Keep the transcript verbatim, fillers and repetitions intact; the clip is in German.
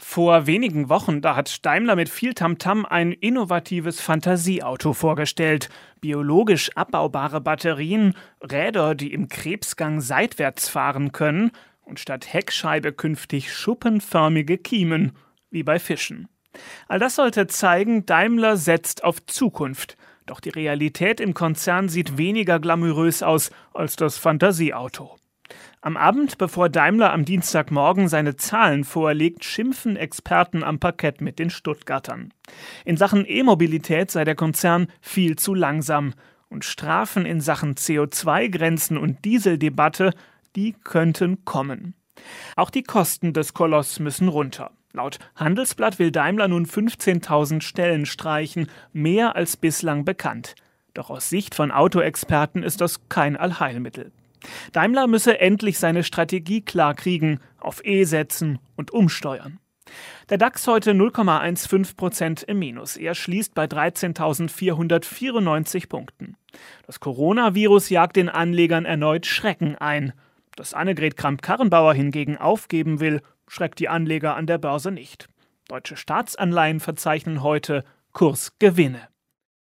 Vor wenigen Wochen, da hat Daimler mit viel Tamtam ein innovatives Fantasieauto vorgestellt. Biologisch abbaubare Batterien, Räder, die im Krebsgang seitwärts fahren können und statt Heckscheibe künftig schuppenförmige Kiemen, wie bei Fischen. All das sollte zeigen, Daimler setzt auf Zukunft. Doch die Realität im Konzern sieht weniger glamourös aus als das Fantasieauto. Am Abend, bevor Daimler am Dienstagmorgen seine Zahlen vorlegt, schimpfen Experten am Parkett mit den Stuttgartern. In Sachen E-Mobilität sei der Konzern viel zu langsam. Und Strafen in Sachen C O zwei Grenzen und Dieseldebatte, die könnten kommen. Auch die Kosten des Kolosses müssen runter. Laut Handelsblatt will Daimler nun fünfzehntausend Stellen streichen, mehr als bislang bekannt. Doch aus Sicht von Autoexperten ist das kein Allheilmittel. Daimler müsse endlich seine Strategie klarkriegen, auf E setzen und umsteuern. Der DAX heute null Komma fünfzehn Prozent im Minus. Er schließt bei dreizehntausendvierhundertvierundneunzig Punkten. Das Coronavirus jagt den Anlegern erneut Schrecken ein. Dass Annegret Kramp-Karrenbauer hingegen aufgeben will, schreckt die Anleger an der Börse nicht. Deutsche Staatsanleihen verzeichnen heute Kursgewinne.